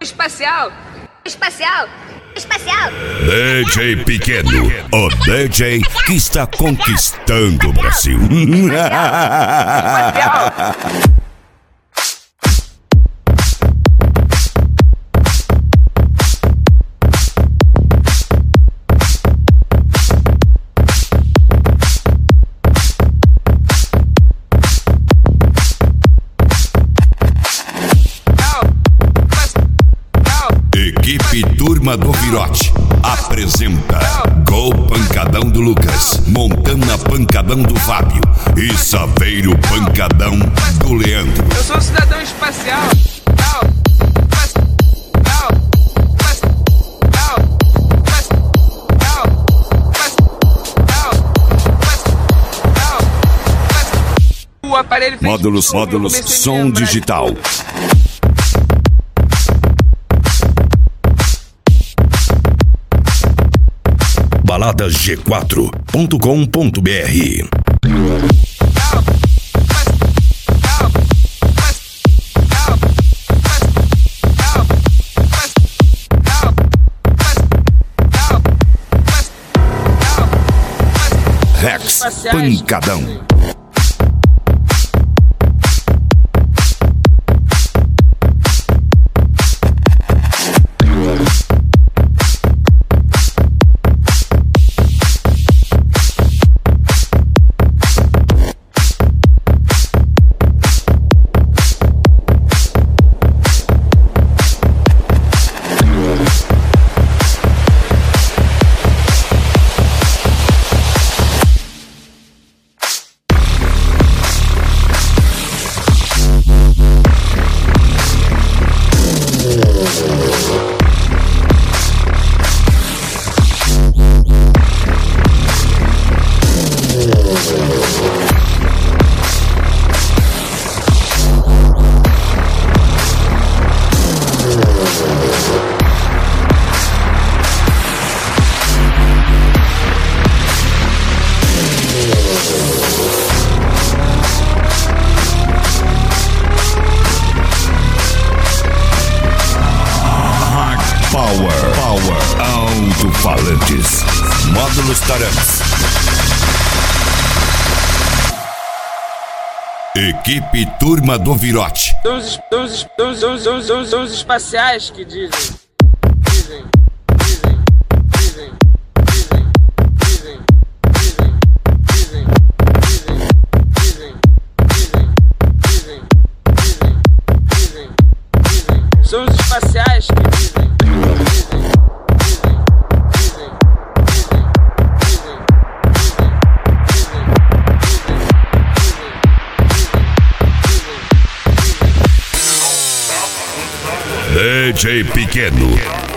Espacial. DJ Pequeno, o DJ que está conquistando o Brasil. Equipe Turma do Virote apresenta Gol Pancadão do Lucas, Montana Pancadão do Fábio e Saveiro Pancadão do Leandro. Eu sou um cidadão espacial. O aparelho fez Módulos som digital. baladasg4.com.br. Rex Pancadão. Power, alto-falantes, módulos tarantes. Equipe Turma do Virote. Os espaciais que dizem. São os espaciais que dizem. DJ Pequeno,